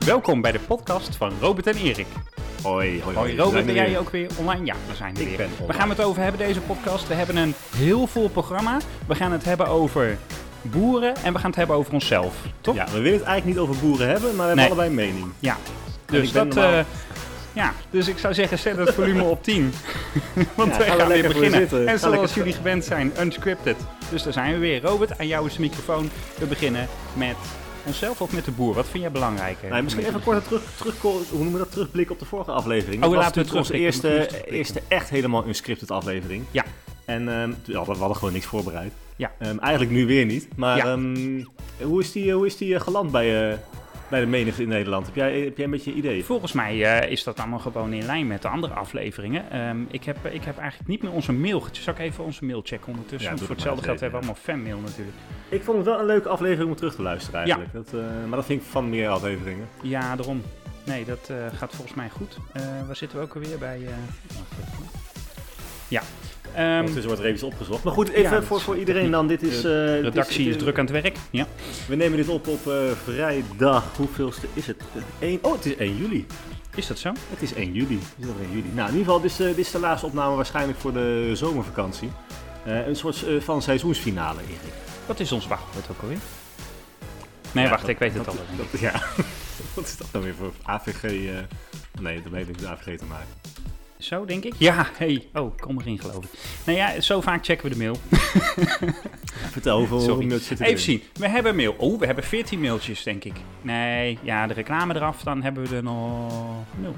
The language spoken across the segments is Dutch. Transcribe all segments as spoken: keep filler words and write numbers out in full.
Welkom bij de podcast van Robert en Erik. Hoi, hoi, hoi. Robert, ben jij ook weer online? Ja, we zijn er Ik weer. ben We gaan het over hebben, deze podcast. We hebben een heel vol programma. We gaan het hebben over boeren en we gaan het hebben over onszelf, toch? Ja, we willen het eigenlijk niet over boeren hebben, maar we hebben Nee. allebei een mening. Ja, En dus ik ben dat... normaal- eh, ja, dus ik zou zeggen, zet het volume op tien. Want Ja, we gaan we gaan weer lekker voor beginnen. zitten. En Ga zoals lekker- jullie gewend zijn, unscripted. Dus daar zijn we weer. Robert, aan jou is de microfoon. We beginnen met onszelf of met de boer? Wat vind jij belangrijker? Nou, misschien even kort terug, terug, hoe noemen we dat, terugblikken op de vorige aflevering. Oh, Dat was laten we natuurlijk onze terugblikken, eerste, we moeten eerste echt helemaal unscripted aflevering. Ja. En ehm, ja, we hadden gewoon niks voorbereid. Ja. Ehm, eigenlijk nu weer niet. Maar Ja. ehm, hoe is die, hoe is die eh, geland bij, uh, bij de menigte in Nederland? Heb jij, heb jij een beetje een idee? Volgens mij uh, is dat allemaal gewoon in lijn met de andere afleveringen. Um, ik, heb, ik heb eigenlijk niet meer onze mail gecheckt. Zal ik even onze mail checken ondertussen? Ja, Want doe voor het maar hetzelfde geld eens hebben we allemaal fanmail natuurlijk. Ik vond het wel een leuke aflevering om terug te luisteren eigenlijk. Dat, uh, maar dat vind ik van meer afleveringen. Ja, daarom. Nee, dat uh, gaat volgens mij goed. Uh, waar zitten we ook alweer bij? Uh... Wacht even. Ja. Um, Ondertussen wordt er even opgezocht. Maar goed, even Ja, voor, is- voor iedereen dan. Dit is, uh, de redactie dit is, is druk aan het werk. Ja. We nemen dit op op uh, vrijdag. Hoeveelste is het? Eén oh, het is één juli. Is dat zo? Het is één juli. Het is nog één juli. Nou, in ieder geval, dit is, uh, dit is de laatste opname waarschijnlijk voor de zomervakantie. Uh, een soort uh, van seizoensfinale, Erik. Wat is ons wachtwoord ook alweer? Nee, Ja, wacht, dat- ik weet het dat- al. dat- Ja. Wat is dat dan weer voor A V G? Uh... Nee, dat heeft niks met A V G te maken. Zo, denk ik? Ja, hey. Oh, ik kom erin geloof ik. Nou ja, zo vaak checken we de mail. Vertel, hoeveel Sorry. mailtjes zitten Even erin? zien. We hebben mail. Oh, we hebben veertien mailtjes, denk ik. Nee, ja, de reclame eraf, dan hebben we er nog nul.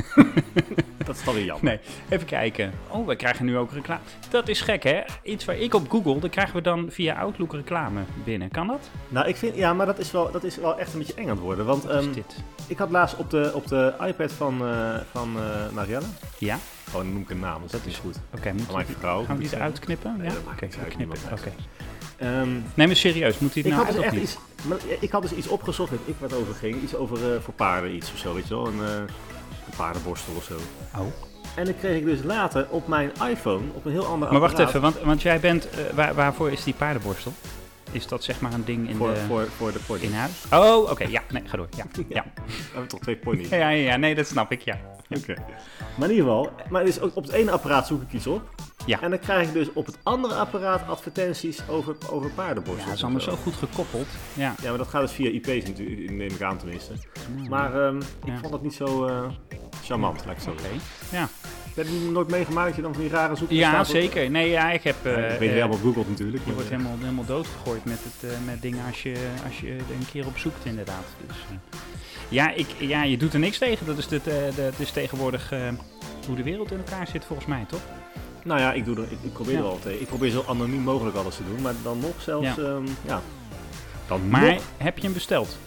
Dat is dan weer jammer. Nee, even kijken. Oh, we krijgen nu ook reclame. Dat is gek, hè? Iets waar ik op Google, dan krijgen we dan via Outlook reclame binnen. Kan dat? Nou, ik vind, ja, maar dat is, wel, dat is wel echt een beetje eng aan het worden. Want Wat is um, dit? ik had laatst op de, op de iPad van, uh, van uh, Marielle. Ja? Gewoon oh, noem ik een naam, dus dat, dat is goed. Oké, okay, Van mijn vrouw. gaan we die eruit knippen? Nee, Ja? dat maakt Oké, niet uit, knippen. niemand Oké. Okay. Um, nee, maar serieus, moet hij het ik nou had dus uit of echt niet? iets, maar, ik had dus iets opgezocht, weet ik wat over ging. Iets over uh, voor paarden, iets of zo, weet je wel. Een, uh, een paardenborstel of zo. Oh. En dan kreeg ik dus later op mijn iPhone, op een heel ander Maar wacht apparaat, even, want, want jij bent, uh, waar, waarvoor is die paardenborstel? Is dat zeg maar een ding in voor, de... voor, voor de pony. In huis? Oh, oké, okay, ja, nee, ga door. Ja, ja. ja. We hebben toch twee pony's? Ja, ja, ja, nee, dat snap ik, ja. Oké. Okay. Maar in ieder geval, maar dus op het ene apparaat zoek ik iets op. Ja. En dan krijg ik dus op het andere apparaat advertenties over, over paardenborstels. Ja, dat is allemaal zo goed gekoppeld. Ja. Ja, maar dat gaat dus via I P's natuurlijk, neem ik aan tenminste. Mm. Maar um, ik Ja. vond dat niet zo uh, charmant, laat ik zo Oké, zeggen. ja. Heb je nooit meegemaakt dat je dan van die rare zoeken Ja, staat op- zeker. Nee, ja, ik heb... Uh, ja, ik weet uh, helemaal op Google natuurlijk. Je maar, wordt uh, helemaal, helemaal doodgegooid met, het, uh, met dingen als je, als je er een keer op zoekt, inderdaad. Dus, uh, ja, ik, ja, je doet er niks tegen. Dat is, dit, uh, dat is tegenwoordig uh, hoe de wereld in elkaar zit, volgens mij, toch? Nou ja, ik, doe er, ik, ik probeer Ja. er al tegen. Ik probeer zo anoniem mogelijk alles te doen, maar dan nog zelfs, Ja. ja. Um, ja. Dan Maar nog, heb je hem besteld?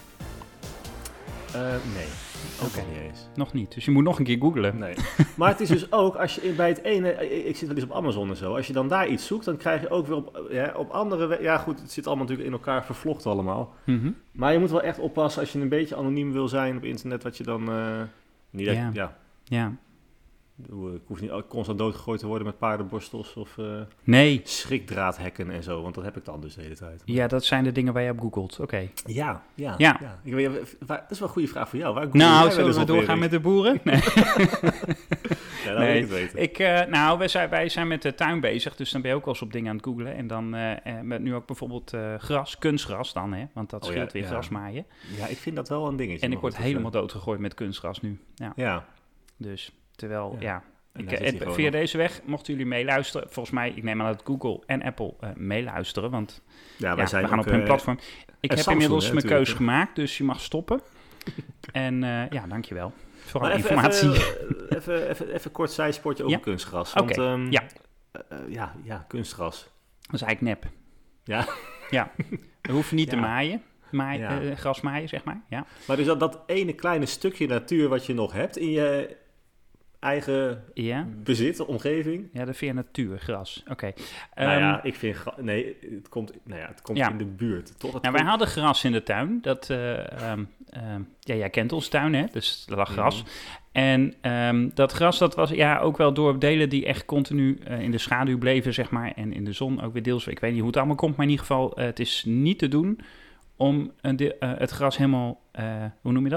uh, nee. Ook Oké. nog niet eens. Nog niet. Dus je moet nog een keer googlen. Nee. Maar het is dus ook, als je bij het ene, ik zit wel eens op Amazon en zo, als je dan daar iets zoekt, dan krijg je ook weer op, ja, op andere, we- ja goed, het zit allemaal natuurlijk in elkaar vervlochten allemaal. Mm-hmm. Maar je moet wel echt oppassen als je een beetje anoniem wil zijn op internet, wat je dan, uh, niet dat, Ja. ja. Ja. Ik hoef niet constant doodgegooid te worden met paardenborstels of uh, Nee. schrikdraadhekken en zo, want dat heb ik dan dus de hele tijd. Ja, dat zijn de dingen waar je op googelt. Oké. Okay. Ja, ja. Ja. ja. Ik weet, waar, dat is wel een goede vraag voor jou. Waar google Nou, jij zullen wel we eens op, doorgaan Erik? met de boeren? Nee. Ja, dat Nee. wil ik het weten. Ik, uh, nou, wij zijn, wij zijn met de tuin bezig, dus dan ben je ook wel eens op dingen aan het googlen. En dan uh, uh, met nu ook bijvoorbeeld uh, gras, kunstgras dan, hè? Want dat Oh, scheelt ja, weer ja. grasmaaien. Ja, ik vind dat wel een dingetje. En ik maar word goed, helemaal dat, doodgegooid met kunstgras nu. Ja. uh, Ja. Dus, terwijl, Ja. ja. En Ik, dan uh, zit hij gewoon via nog. deze weg mochten jullie meeluisteren. Volgens mij, ik neem aan dat Google en Apple uh, meeluisteren, want Ja, wij ja, zijn we gaan ook, op hun uh, platform. Ik en heb Samsung, inmiddels hè, mijn natuurlijk, keus hè. gemaakt, dus je mag stoppen. En uh, ja, dankjewel voor alle Maar even, informatie. Even, even, even, even kort zijsportje over Ja. kunstgras. Oké, Want, um, ja. Uh, uh, ja, ja, kunstgras. Dat is eigenlijk nep. Ja. Ja, we hoeven niet Ja. te maaien. Maai, Ja. uh, gras maaien, zeg maar. Ja. Maar dus dat, dat ene kleine stukje natuur wat je nog hebt in je eigen Ja, bezit, omgeving. ja dat vind je natuurgras. Oké. Okay. Nou Um, ja, ik vind... gra- Nee, het komt, nou ja, het komt Ja. in de buurt. Toch? Het nou, wij komt- hadden gras in de tuin. Dat, uh, um, um, ja, jij kent ons tuin, hè? Dus er lag gras. Mhm. En um, dat gras, dat was ja ook wel door delen die echt continu uh, in de schaduw bleven, zeg maar. En in de zon ook weer deels. Ik weet niet hoe het allemaal komt, maar in ieder geval, uh, het is niet te doen om uh, de, uh, het gras helemaal, uh, hoe noem je dat?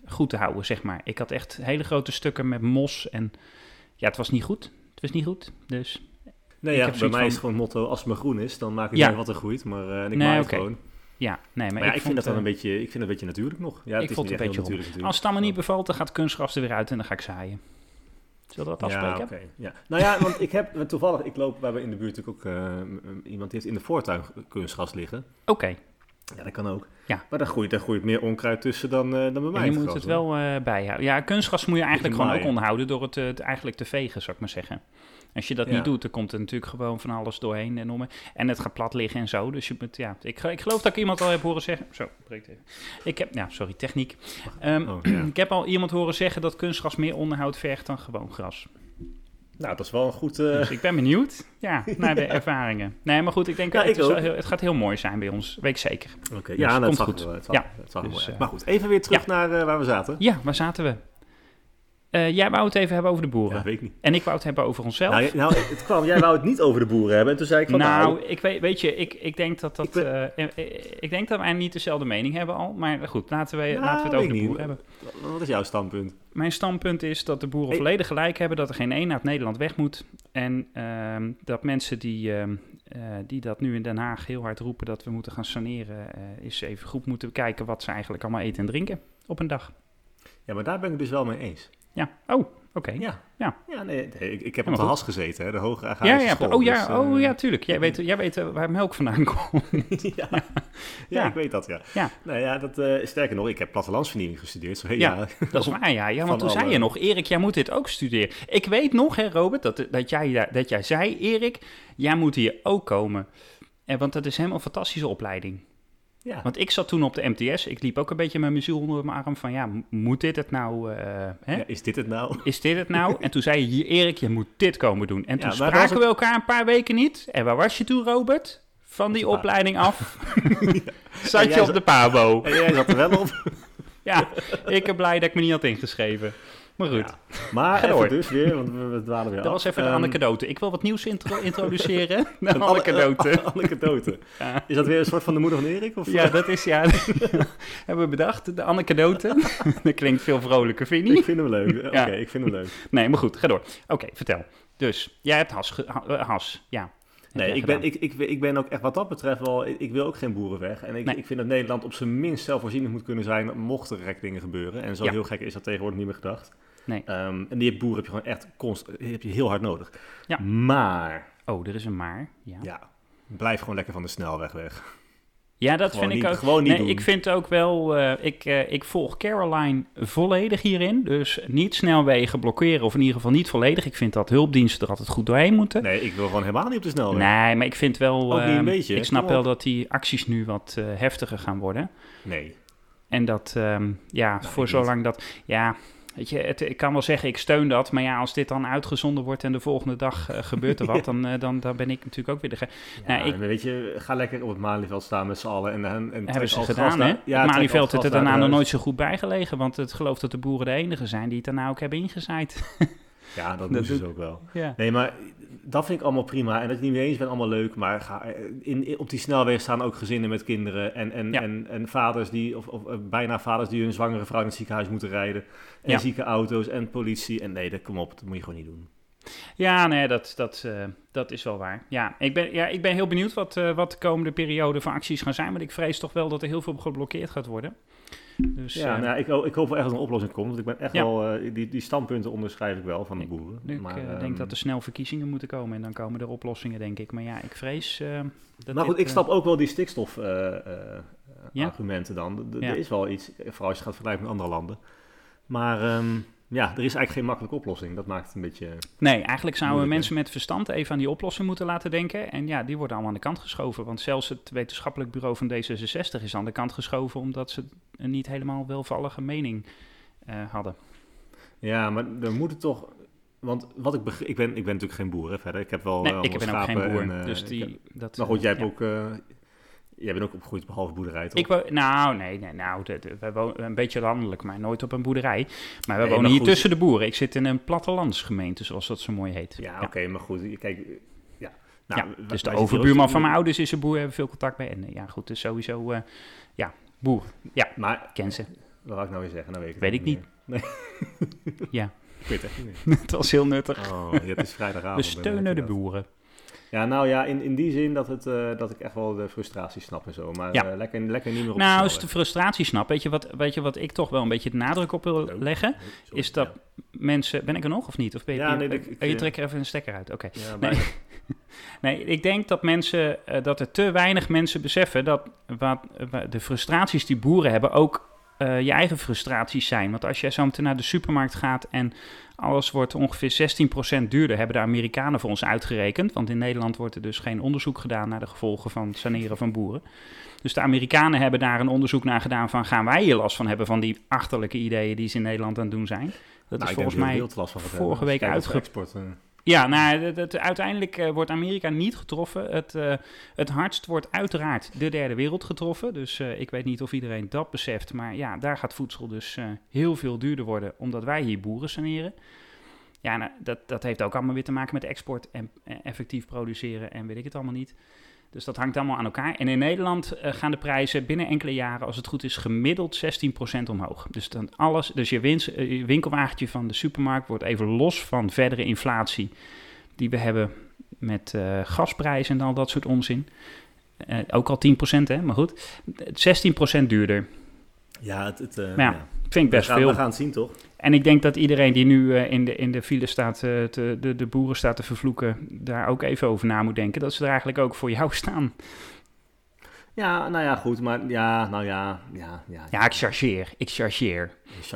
goed te houden, zeg maar. Ik had echt hele grote stukken met mos en ja, het was niet goed. Het was niet goed, dus... Nee, ik ja, heb bij zoiets mij van- is gewoon het motto, als het maar groen is, dan maak ik Ja. niet wat er groeit, maar uh, en ik Nee, maak het oké. gewoon. Ja, nee, maar, Maar ja, ik, ik, vind vond, dat dan eh, een beetje, ik vind het een beetje natuurlijk nog. Ja, ik het is vond niet het een echt beetje heel rond. natuurlijk Als het allemaal niet bevalt, dan gaat kunstgras er weer uit en dan ga ik zaaien. Zullen we dat afspreken? Ja, oké. Ja. Nou ja, want ik heb toevallig, ik loop, we hebben in de buurt natuurlijk ook uh, iemand die heeft in de voortuin kunstgras liggen. Oké. Ja, dat kan ook. Ja. Maar daar groeit, daar groeit meer onkruid tussen dan, uh, dan bij mij. En je het moet gras, het hoor. wel uh, bijhouden. Ja, kunstgras moet je eigenlijk Beetje gewoon ook maaien. onderhouden door het, uh, het eigenlijk te vegen, zou ik maar zeggen. Als je dat Ja. niet doet, dan komt er natuurlijk gewoon van alles doorheen en om. En het gaat plat liggen en zo. Dus je moet, ja, ik, ik geloof dat ik iemand al heb horen zeggen. Zo, breekt even. Ik heb, ja, sorry, techniek. Um, Oh, ja. Ik heb al iemand horen zeggen dat kunstgras meer onderhoud vergt dan gewoon gras. Nou, dat is wel een goed... Uh... Dus ik ben benieuwd, ja, naar de ervaringen. Nee, maar goed, ik denk Ja, dat ik het, is wel ook. heel, het gaat heel mooi zijn bij ons, weet ik zeker. Oké, okay, Dus ja, het nou, het komt zag goed. er wel- het zag, Ja. het zag er Dus, mooi uit. uh, Maar goed, even weer terug naar uh, waar we zaten. Ja, waar zaten we? Uh, jij wou het even hebben over de boeren. Ja, weet ik niet. En ik wou het hebben over onszelf. Nou, je- nou, het kwam, jij wou het niet over de boeren hebben. En toen zei ik van, Nou, nou, ik weet, weet je, ik, ik denk dat dat. Ik ben- eh, eh, ik denk dat wij niet dezelfde mening hebben al. Maar goed, laten we, Nou, laten we het weet over de ik boeren niet. hebben. wat is jouw standpunt? Mijn standpunt is dat de boeren Hey. volledig gelijk hebben. Dat er geen één uit Nederland weg moet. En ehm, dat mensen die, ehm, eh, die dat nu in Den Haag heel hard roepen dat we moeten gaan saneren. eh is even goed moeten kijken wat ze eigenlijk allemaal eten en drinken op een dag. Ja, maar daar ben ik het dus wel mee eens. Ja, oh, oké. Ja. Ja. Ja, nee, nee, ik, ik heb op Helemaal de goed. Has gezeten, hè, de hoge Ja, agrarische ja, school. oh, ja, dus, uh, oh ja, tuurlijk. Jij weet, jij weet eh, waar melk vandaan komt. ja. ja, Ja. ik weet dat, ja. Ja. Nou ja, dat, uh, sterker nog, ik heb plattelandsvernieuwing gestudeerd. Zo, hey, Ja, ja, Dat is waar, ja. ja want Van toen zei alle- je nog, Erik, jij moet dit ook studeren. Ik weet nog, hè, Robert, dat, dat, jij, daar- dat jij zei, Erik, jij moet hier ook komen. En, want dat is helemaal een fantastische opleiding. ja. Want ik zat toen op de M T S, ik liep ook een beetje met mijn ziel onder mijn arm van, ja, m- moet dit het nou, uh, hè? Ja, is dit het nou? Is dit het nou? En toen zei je, hier, Erik, je moet dit komen doen. En toen Ja, maar dat spraken was we ook- elkaar een paar weken niet. En waar was je toen, Robert? Van die Op de pa- opleiding af. Zat En je jij op za- de Pabo. En jij zat er wel op. Ja, ik ben blij dat ik me niet had ingeschreven. Maar goed. Ja. Maar Ga even door. dus weer, want we, we dwalen weer Dat af. was even de Ehm, anekdote. Ik wil wat nieuws intro- introduceren. De een anne- anekdote. een anekdote. Ja. Is dat weer een soort van de moeder van Erik? Of? Ja, dat is ja. Hebben we bedacht, de anekdote. Dat klinkt veel vrolijker, vind je Ik niet? vind hem leuk. Oké, Ja. ik vind hem leuk. Nee, maar goed, ga door. Oké, vertel. Dus, jij hebt has. ge- ha- eh, has ja. Heb Nee, jij ik ben, gedaan. ik, ik, ik ben ook echt wat dat betreft wel... Ik, ik wil ook geen boeren weg. En ik, Nee. ik vind dat Nederland op zijn minst zelfvoorzienend moet kunnen zijn... mocht er gek dingen gebeuren. En zo Ja. heel gek is dat tegenwoordig niet meer gedacht. Nee. Ehm, en die boeren heb je gewoon echt const, die heb je heel hard nodig. Ja. Maar, Oh, er is een maar. Ja, ja. ja, blijf gewoon lekker van de snelweg weg. dat Gewoon vind ik niet- ook. gewoon niet nee, doen. ik vind ook wel. eh, ik, eh, ik volg Caroline volledig hierin. Dus niet snelwegen blokkeren, of in ieder geval niet volledig. Ik vind dat hulpdiensten er altijd goed doorheen moeten. Nee, ik wil gewoon helemaal niet op de snelweg. Nee, maar ik vind wel. Ook niet een ehm, beetje, ik snap kom wel op. dat die acties nu wat eh, heftiger gaan worden. Nee. En dat, ehm, ja, Nou, voor ik zolang dat. Ja, weet je, het, ik kan wel zeggen, ik steun dat. Maar ja, als dit dan uitgezonden wordt en de volgende dag eh, gebeurt er wat, dan, eh, dan, dan ben ik natuurlijk ook weer de. Ge- Ja, Nou, ik- en weet je, ga lekker op het Malieveld staan met z'n allen. En, en, en Hebben ze trek al het gedaan, gas hè? daar- Ja, trek al Malieveld het heeft gas er daarna daar nog eruit. nooit zo goed bijgelegen. Want het geloof dat de boeren de enige zijn die het daarna ook hebben ingezaaid. Ja, dat, Dat doen ze doet- dus ook wel. Ja. Nee, maar dat vind ik allemaal prima. En dat je niet mee eens bent, allemaal leuk. Maar ga, in, in- op die snelweg staan ook gezinnen met kinderen. En, en, Ja. en, en vaders die, of, of eh, bijna vaders die hun zwangere vrouw in het ziekenhuis moeten rijden. En Ja. zieke auto's en politie. En nee, dat, kom op, dat moet je gewoon niet doen. Ja, nee, dat, dat, eh, dat is wel waar. Ja, ik ben, ja, ik ben heel benieuwd wat, eh, wat de komende periode van acties gaan zijn. Want ik vrees toch wel dat er heel veel geblokkeerd gaat worden. Dus, Ja, eh, nou, ik, ho- ik hoop wel echt dat er een oplossing komt. Want ik ben echt Ja. wel, eh, die, die standpunten onderschrijf ik wel van de Ik- boeren. ik maar, eh, ehm, denk dat er snel verkiezingen moeten komen. En dan komen er oplossingen, denk ik. Maar ja, ik vrees eh, dat Maar goed, dit, ik eh, snap ook wel die stikstof eh, eh, Ja. argumenten dan. D- d- Ja. Er is wel iets, vooral als je gaat vergelijken met andere landen. Maar ehm, ja, er is eigenlijk geen makkelijke oplossing. Dat maakt het een beetje... Nee, eigenlijk zouden Moeilijk, mensen met verstand even aan die oplossing moeten laten denken. En ja, die worden allemaal aan de kant geschoven. Want zelfs het wetenschappelijk bureau van D zesenzestig is aan de kant geschoven omdat ze een niet helemaal welvallige mening eh, hadden. Ja, maar er moeten toch... Want wat ik begreep... Ik ben, ik ben natuurlijk geen boer, hè, verder. Ik heb wel Nee, eh, ik ben ook allemaal geen schapen boer. en, eh, dus ik die, heb- dat, maar goed, jij eh, hebt ja. ook... eh, jij bent ook opgegroeid behalve boerderij, toch? Ik wo- nou, nee, nee nou, de, de- wij wonen een beetje landelijk, maar nooit op een boerderij. Maar we Nee, wonen maar hier goed. tussen de boeren. Ik zit in een plattelandsgemeente, zoals dat zo mooi heet. Ja, oké, maar goed. Kijk, eh, ja. Nou, Ja, wij- dus wij de zitten overbuurman ook- van mijn ouders is een boer, hebben veel contact bij. En eh, ja, goed, dus sowieso, eh, ja, boer. Ja, Maar ken ze. Wat wou ik nou weer zeggen? Nou weet ik, weet ik niet. Nee. Ja. Ik weet het echt niet meer. Het was heel nuttig. Oh, ja, het is vrijdagavond. We steunen de boeren. Ja, nou ja, in, in die zin dat, het, uh, dat ik echt wel de frustratie snap en zo. Maar ja. uh, lekker, lekker niet meer op Nou, de als de frustratie snap, weet je, wat, weet je wat ik toch wel een beetje de nadruk op wil leggen? Oh, sorry, is dat ja. mensen... Ben ik er nog of niet? Of ben je, ja, nee, je, ik, ik, je trekt er even een stekker uit. Oké. Okay. Ja, nee. nee, ik denk dat mensen, uh, dat er te weinig mensen beseffen dat wat, uh, de frustraties die boeren hebben ook uh, je eigen frustraties zijn. Want als jij zo meteen naar de supermarkt gaat en alles wordt ongeveer zestien procent duurder, hebben de Amerikanen voor ons uitgerekend. Want in Nederland wordt er dus geen onderzoek gedaan naar de gevolgen van het saneren van boeren. Dus de Amerikanen hebben daar een onderzoek naar gedaan van, gaan wij hier last van hebben van die achterlijke ideeën die ze in Nederland aan het doen zijn? Dat nou, is volgens mij vorige week uitgevoerd. Ja, nou, het, het, uiteindelijk uh, wordt Amerika niet getroffen. Het, uh, het hardst wordt uiteraard de derde wereld getroffen. Dus uh, ik weet niet of iedereen dat beseft. Maar ja, daar gaat voedsel dus uh, heel veel duurder worden, omdat wij hier boeren saneren. Ja, nou, dat, dat heeft ook allemaal weer te maken met export en uh, effectief produceren en weet ik het allemaal niet. Dus dat hangt allemaal aan elkaar. En in Nederland uh, gaan de prijzen binnen enkele jaren, als het goed is, gemiddeld zestien procent omhoog. Dus, dan alles, dus je, winst, uh, je winkelwagentje van de supermarkt wordt even los van verdere inflatie die we hebben met uh, gasprijzen en al dat soort onzin. Uh, ook al tien procent, hè, maar goed. zestien procent duurder. Ja, het, het, uh, ja, ja. vind ik best we gaan, veel. We gaan het zien, toch? En ik denk dat iedereen die nu uh, in, de, in de file staat, uh, te, de, de boeren staat te vervloeken, daar ook even over na moet denken. Dat ze er eigenlijk ook voor jou staan. Ja, nou ja, goed. Maar ja, nou ja. Ja, ja, ja ik chargeer. Ik chargeer.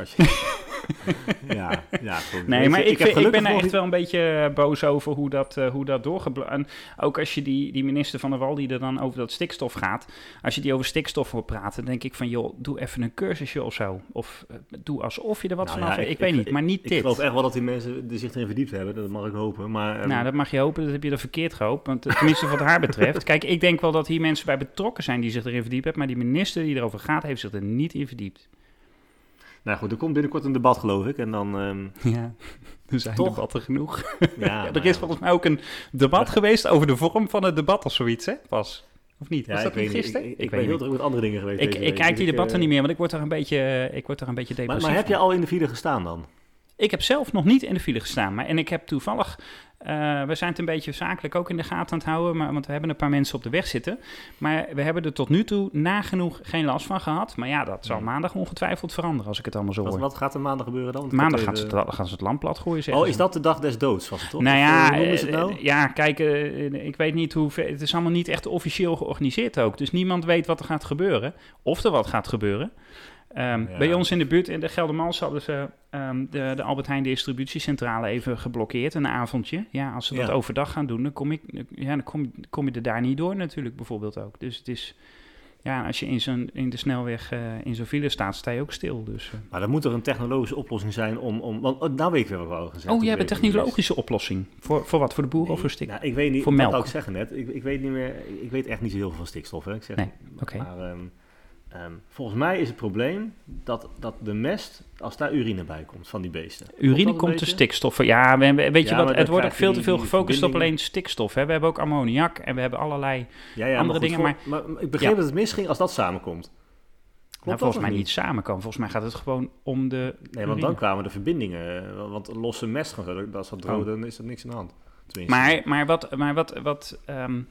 ja, ja, goed. Nee, Weet maar je, ik, ik, vind, ik ben er nog... echt wel een beetje boos over hoe dat, uh, hoe dat doorgebleven. En ook als je die, die minister van der Wal, die er dan over dat stikstof gaat, als je die over stikstof hoort praten, dan denk ik van, joh, doe even een cursusje of zo. Of uh, doe alsof je er wat nou, vanaf ja, weet. Ik, ik weet niet, ik, maar niet ik, dit. Ik geloof echt wel dat die mensen zich erin verdiept hebben, dat mag ik hopen. Maar, um... Nou, dat mag je hopen, dat heb je er verkeerd gehoopt. Want tenminste wat haar betreft. Kijk, ik denk wel dat hier mensen bij betrokken zijn die zich erin verdiept hebben, maar die minister die erover gaat, heeft zich er niet in verdiept. Nou goed, er komt binnenkort een debat, geloof ik. En dan, um, ja, er zijn toch? debatten genoeg. Ja, ja, er is ja. volgens mij ook een debat ja. geweest over de vorm van het debat of zoiets, hè? Pas. Of niet? Ja, Was dat niet gisteren? Ik, ik, ik, ik ben heel druk met andere dingen geweest. Ik, ik kijk die debatten uh... niet meer, want ik word er een beetje, ik word er een beetje depressief. Maar, maar heb je al in de file gestaan dan? Ik heb zelf nog niet in de file gestaan, maar en ik heb toevallig, uh, we zijn het een beetje zakelijk ook in de gaten aan het houden, maar, want we hebben een paar mensen op de weg zitten. Maar we hebben er tot nu toe nagenoeg geen last van gehad. Maar ja, dat zal hmm. maandag ongetwijfeld veranderen als ik het allemaal zo wat, hoor. Wat gaat er maandag gebeuren dan? Maandag gaan, even... ze het, gaan ze het land plat gooien. Oh, is dat de dag des doods, was het toch? Nou ja, hoe noemen ze het nou? Ja, kijk, uh, ik weet niet hoe, het is allemaal niet echt officieel georganiseerd ook. Dus niemand weet wat er gaat gebeuren, of er wat gaat gebeuren. Um, ja. Bij ons in de buurt, in de Geldermals, hadden ze um, de, de Albert Heijn distributiecentrale even geblokkeerd, een avondje. Ja, als ze dat ja. overdag gaan doen, dan, kom, ik, ja, dan kom, kom je er daar niet door natuurlijk bijvoorbeeld ook. Dus het is, ja, als je in, zo'n, in de snelweg uh, in zo'n file staat, sta je ook stil. Dus, uh. Maar dan moet er een technologische oplossing zijn om, om want oh, nou weet ik weer wat we al gezegd. Oh, jij hebt een technologische oplossing. Voor, voor wat? Voor de boeren nee, of voor stikstof? Nou, ik weet niet, voor melk? Dat wou ik zeggen net. Ik, ik weet niet meer, ik weet echt niet zo heel veel van stikstof. Hè. Ik zeg, nee, oké. Okay. Maar um, Um, volgens mij is het probleem dat, dat de mest, als daar urine bij komt van die beesten. Urine komt de stikstoffen. Ja, we, weet je ja, wat, het wordt ook veel te veel gefocust op alleen stikstof. Hè. We hebben ook ammoniak en we hebben allerlei ja, ja, andere dingen. Voor, maar, maar ik begreep ja. dat het misging als dat samenkomt. Nou, volgens mij niet samen kan. Volgens mij gaat het gewoon om de Nee, urine. Want dan kwamen de verbindingen. Want losse mest, als dat droog, dan is er niks aan de hand. Tenminste. Maar, maar wat... Maar wat, wat um,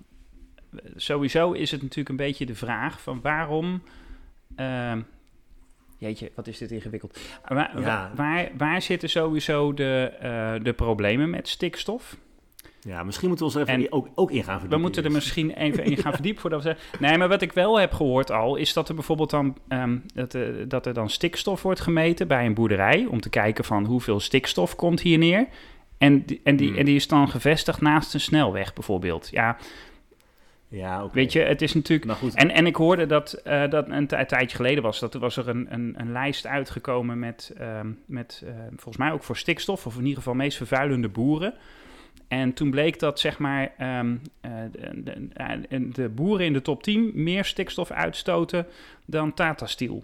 sowieso is het natuurlijk een beetje de vraag van waarom... Uh, jeetje, wat is dit ingewikkeld. Waar, ja. waar, waar zitten sowieso de, uh, de problemen met stikstof? Ja, misschien moeten we ons even en ook, ook in gaan verdiepen. We moeten er misschien even in gaan verdiepen voordat we zeggen... Nee, maar wat ik wel heb gehoord al, is dat er bijvoorbeeld dan... Um, dat, uh, dat er dan stikstof wordt gemeten bij een boerderij... om te kijken van hoeveel stikstof komt hier neer. En, en, die, hmm. en die is dan gevestigd naast een snelweg bijvoorbeeld. Ja... Ja, okay. Weet je, het is natuurlijk... En, en ik hoorde dat, uh, dat een, t- een tijdje geleden was... dat er was er een, een, een lijst uitgekomen met, uh, met uh, volgens mij ook voor stikstof... of in ieder geval meest vervuilende boeren. En toen bleek dat, zeg maar, um, uh, de, de, de boeren in de top tien... meer stikstof uitstoten dan Tata Steel.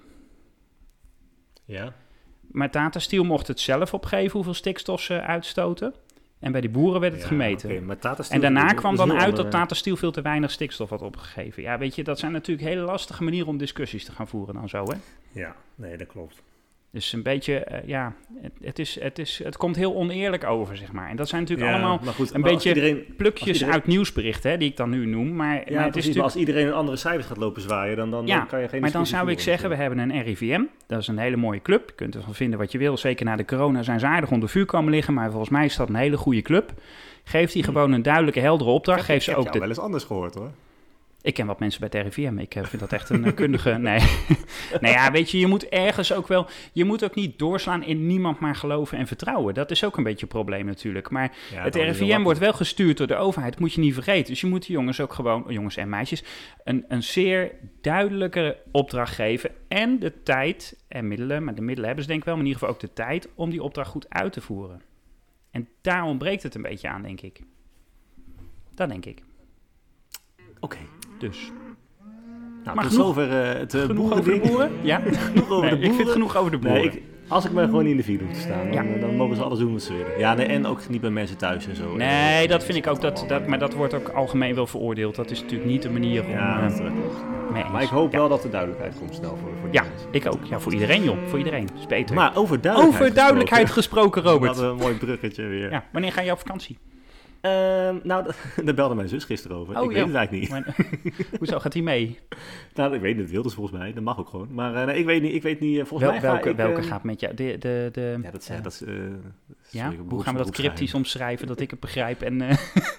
Ja. Maar Tata Steel mocht het zelf opgeven hoeveel stikstof ze uitstoten... En bij die boeren werd het Ja, gemeten. Okay, maar Tata Steel, En daarna dat kwam is dan heel uit andere- dat Tata Steel veel te weinig stikstof had opgegeven. Ja, weet je, dat zijn natuurlijk hele lastige manieren om discussies te gaan voeren dan zo, hè? Ja, nee, dat klopt. Dus een beetje, uh, ja, het, het, is, het, is, het komt heel oneerlijk over, zeg maar. En dat zijn natuurlijk Ja, allemaal maar goed, een maar als beetje iedereen, plukjes als iedereen- uit nieuwsberichten, hè, die ik dan nu noem. Maar, Ja, maar het is precies, maar natuurlijk... als iedereen een andere cijfers gaat lopen zwaaien, dan, dan, Ja, dan kan je geen maar dan discussie zou ik voeren, zeggen, we hebben een R I V M. Dat is een hele mooie club. Je kunt ervan vinden wat je wil. Zeker na de corona zijn ze aardig onder vuur komen liggen. Maar volgens mij is dat een hele goede club. Geeft die gewoon een duidelijke, heldere opdracht. Ik heb, Geeft ze ik heb ook jou de... wel eens anders gehoord, hoor. Ik ken wat mensen bij het R I V M. Ik eh, vind dat echt een eh, kundige... Nee. Nou ja, weet je, je moet ergens ook wel... Je moet ook niet doorslaan in niemand maar geloven en vertrouwen. Dat is ook een beetje een probleem natuurlijk. Maar Ja, het dan R I is V wel M wat- wordt wel gestuurd door de overheid. Dat moet je niet vergeten. Dus je moet de jongens ook gewoon... Jongens en meisjes... Een, een zeer duidelijke opdracht geven. En de tijd en middelen... Maar de middelen hebben ze denk ik wel. Maar in ieder geval ook de tijd... Om die opdracht goed uit te voeren. En daar ontbreekt het een beetje aan, denk ik. Dat denk ik. Oké. Dus... Nou, Maar tot genoeg- zover uh, het uh, Genoeg over de boerending. boeren? Ja? Genoeg over Nee, de ik boeren. vind genoeg over de boeren. Nee, ik, als ik maar gewoon niet in de file hoef te staan, dan, Ja. dan mogen ze alles doen wat ze willen. Ja, nee, en ook niet bij mensen thuis en zo. Nee, dat vind ik ook. Dat, dat, maar dat wordt ook algemeen wel veroordeeld. Dat is natuurlijk niet de manier om... Ja, eh, dat uh, klopt. mee eens. Maar ik hoop Ja. wel dat er duidelijkheid komt snel voor, voor die Ja, mensen. ik ook. Ja, voor iedereen, joh. Voor iedereen. Dat is beter. Maar over duidelijkheid Over duidelijkheid gesproken, gesproken. Robert. Wat een mooi bruggetje weer. Ja, wanneer ga je op vakantie? Ehm, nou, daar belde mijn zus gisteren over. Oh, ik ja. weet het eigenlijk niet. Maar, hoezo gaat hij mee? Nou, ik weet het, wil dus volgens mij. Dat mag ook gewoon. Maar uh, nee, ik weet niet. Ik weet niet. Uh, volgens Wel, mij ga welke ik... welke uh, gaat met jou? De, de, de, Ja, dat is... Uh, dat is uh, ja? sorry, Hoe gaan we dat cryptisch omschrijven, dat ik het begrijp? En, uh,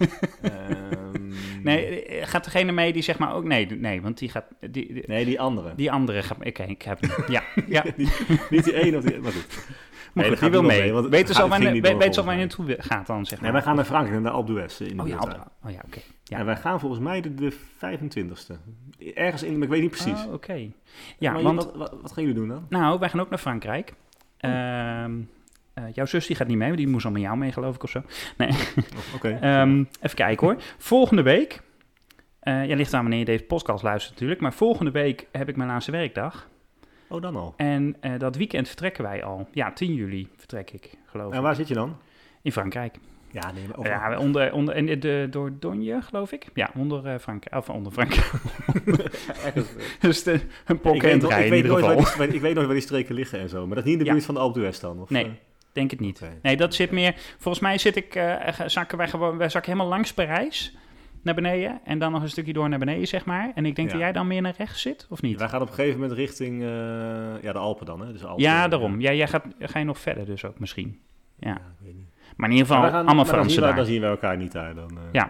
um, nee, gaat degene mee die zeg maar ook... Nee, nee want die gaat... Die, die, nee, die andere. die andere gaat... Oké, ik heb hem. Ja, ja. niet, niet die ene of die... Maar goed. Maar Nee, goed, dat die gaat wil niet mee. wel mee, want Weet het ze al gaat- waar ging je niet door, weet al waar je volgens naartoe gaat dan, zeg Nee, maar? wij gaan naar Frankrijk, naar Alpe d'Huez in de Oh ja, buurt. Alpe- oh ja, oké. Ja. En wij gaan volgens mij de, de vijfentwintigste. Ergens in, maar ik weet niet precies. Oh, oké. Ja, maar want... wat, wat, wat gaan jullie doen dan? Nou, wij gaan ook naar Frankrijk. Ehm, uh, jouw zus die gaat niet mee, want die moest al met jou mee, geloof ik, of zo. Nee. Oh, Oké. Okay. um, even kijken hoor. Volgende week... Uh, ja, ligt aan wanneer je deze podcast luistert natuurlijk. Maar volgende week heb ik mijn laatste werkdag. Oh, dan al. En uh, dat weekend vertrekken wij al. Ja, tien juli vertrek ik, geloof ik. En waar zit je dan? In Frankrijk. Ja, nee, maar over... Ja, onder, onder, in de, de, door Donje, geloof ik. Ja, onder uh, Frankrijk. Of onder Frankrijk. Dus de, een pokken en rijden in ieder geval. Die, ik weet nog waar die streken liggen en zo. Maar dat is niet in de ja. buurt van de Alpe d'Huez dan? Of, nee, uh... denk het niet. Okay. Nee, dat zit meer... Volgens mij zit ik... Uh, zakken wij, gewoon, wij zakken helemaal langs Parijs naar beneden. En dan nog een stukje door naar beneden, zeg maar. En ik denk ja. dat jij dan meer naar rechts zit, of niet? Ja, wij gaan op een gegeven moment richting uh, ja, de Alpen dan, hè? Dus Alpen, ja, daarom. Ja, jij gaat, ga je nog verder dus ook misschien. Ja. ja ik weet niet. Maar in ieder geval, gaan, allemaal Fransen dan, daar. Dan zien we elkaar niet daar. Dan, uh... Ja.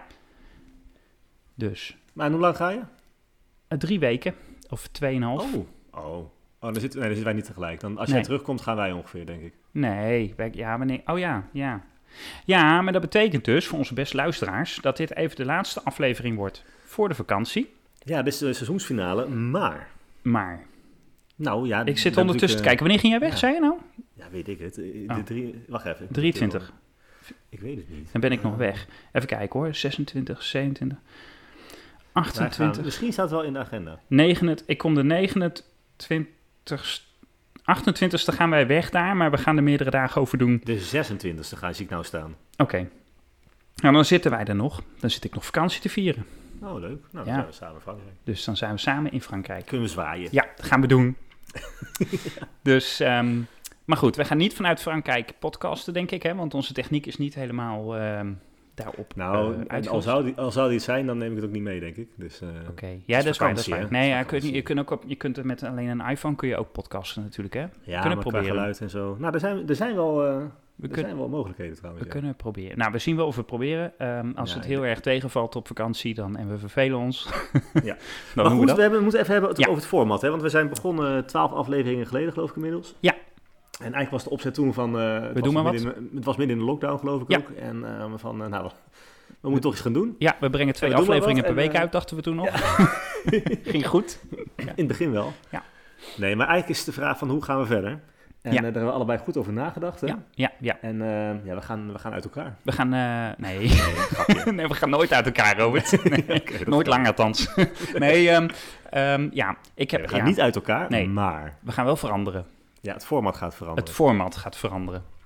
Dus. Maar en hoe lang ga je? Uh, drie weken. Of tweeënhalf. Oh. Oh. Oh, dan zitten, nee, dan zitten wij niet tegelijk. Dan, als nee. jij terugkomt, gaan wij ongeveer, denk ik. Nee. Wij, ja, maar nee. Oh ja, ja. Ja, maar dat betekent dus voor onze beste luisteraars dat dit even de laatste aflevering wordt voor de vakantie. Ja, dit is de seizoensfinale, maar... Maar... Nou ja... Ik zit ondertussen te kijken. Wanneer ging jij weg, ja. zei je nou? Ja, weet ik het. De oh. drie, wacht even. drieëntwintig. Ik weet het niet. Dan ben ik nog weg. Even kijken hoor. zesentwintig, zevenentwintig, achtentwintig. Misschien staat het wel in de agenda. negenentwintig, ik kom de negenentwintigste, achtentwintigste gaan wij weg daar, maar we gaan er meerdere dagen over doen. De zesentwintigste ga, zie ik nou staan. Oké. Okay. Nou, dan zitten wij er nog. Dan zit ik nog vakantie te vieren. Oh, leuk. Nou, dan ja. zijn we samen in Frankrijk. Dus dan zijn we samen in Frankrijk. Kunnen we zwaaien. Ja, dat gaan we doen. ja. Dus, um, maar goed, we gaan niet vanuit Frankrijk podcasten, denk ik, hè, want onze techniek is niet helemaal um, daarop Nou, uh, al, zou die, al zou die het zijn, dan neem ik het ook niet mee, denk ik. Dus, uh, Oké, okay. Ja, dat is waar. Dat is waar. Nee, ja, kun je, je, kunt ook op, je kunt er met alleen een iPhone kun je ook podcasten natuurlijk, hè? We ja, kunnen maar proberen. qua geluid en zo. Nou, er zijn, er zijn wel... Uh, We er kun, zijn wel mogelijkheden trouwens. We ja. kunnen proberen. Nou, we zien wel of we proberen. Um, als ja, het heel ja. erg tegenvalt op vakantie dan, en we vervelen ons. ja. dan maar goed, we, we, hebben, we moeten even hebben ja. over het format. Hè? Want we zijn begonnen twaalf afleveringen geleden, geloof ik inmiddels. Ja. En eigenlijk was de opzet toen van... Uh, het we doen maar wat. In, het was midden in de lockdown, geloof ik ja. ook. En uh, van, uh, nou, we moeten toch iets gaan doen. Ja, we brengen twee we afleveringen per en, week uh, uit, dachten we toen nog. Ja. Ging goed. Ja. In het begin wel. Ja. Nee, maar eigenlijk is de vraag van hoe gaan we verder? En ja. uh, daar hebben we allebei goed over nagedacht. Hè? Ja, ja, ja. En uh, ja, we gaan, we gaan uit elkaar. We gaan... Uh, nee. Nee, nee, we gaan nooit uit elkaar, Robert. Nee, okay, nooit lang althans. nee, um, um, ja. Ik heb, nee, we gaan ja. niet uit elkaar, nee. maar... We gaan wel veranderen. Ja, het format gaat veranderen. Het format gaat veranderen.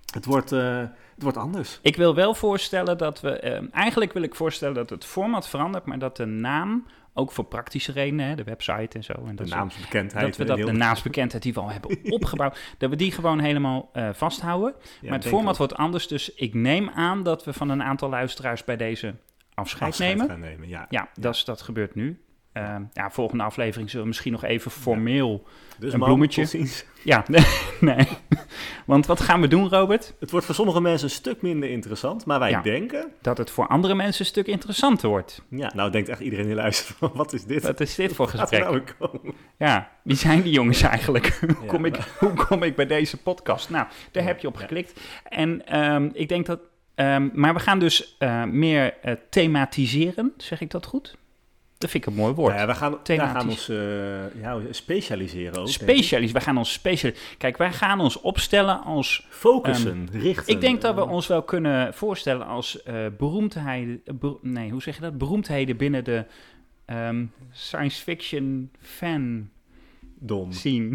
Het wordt, uh, het wordt anders. Ik wil wel voorstellen dat we... Uh, eigenlijk wil ik voorstellen dat het format verandert, maar dat de naam... Ook voor praktische redenen, hè, de website en zo. En de dat naamsbekendheid. Dat we dat, de naamsbekendheid die we al hebben opgebouwd, dat we die gewoon helemaal uh, vasthouden. Ja, maar het format ook. wordt anders, dus ik neem aan dat we van een aantal luisteraars bij deze afscheid, afscheid nemen. Gaan nemen. Ja, ja, ja. Dat, is, dat gebeurt nu. Uh, ja, volgende aflevering zullen we misschien nog even formeel ja. dus een bloemetje. Ja, nee. Want wat gaan we doen, Robert? Het wordt voor sommige mensen een stuk minder interessant, maar wij ja, denken... dat het voor andere mensen een stuk interessanter wordt. Ja, nou denkt echt iedereen die luistert van, wat is dit? Wat is dit voor gesprek? Nou komen? Ja, wie zijn die jongens eigenlijk? hoe, kom ja, ik, hoe kom ik bij deze podcast? Nou, daar ja, heb je op geklikt. Ja. En um, ik denk dat... Um, maar we gaan dus uh, meer uh, thematiseren, zeg ik dat goed? Dat vind ik een mooi woord. Ja, we gaan, we gaan ons uh, ja, specialiseren ook. Specialiseren. We gaan ons specialiseren. Kijk, wij gaan ons opstellen als... Focussen, um, richten. Ik denk dat we ons wel kunnen voorstellen als uh, beroemdheden... Be, nee, hoe zeg je dat? Beroemdheden binnen de um, science fiction fan... Dom. Scene.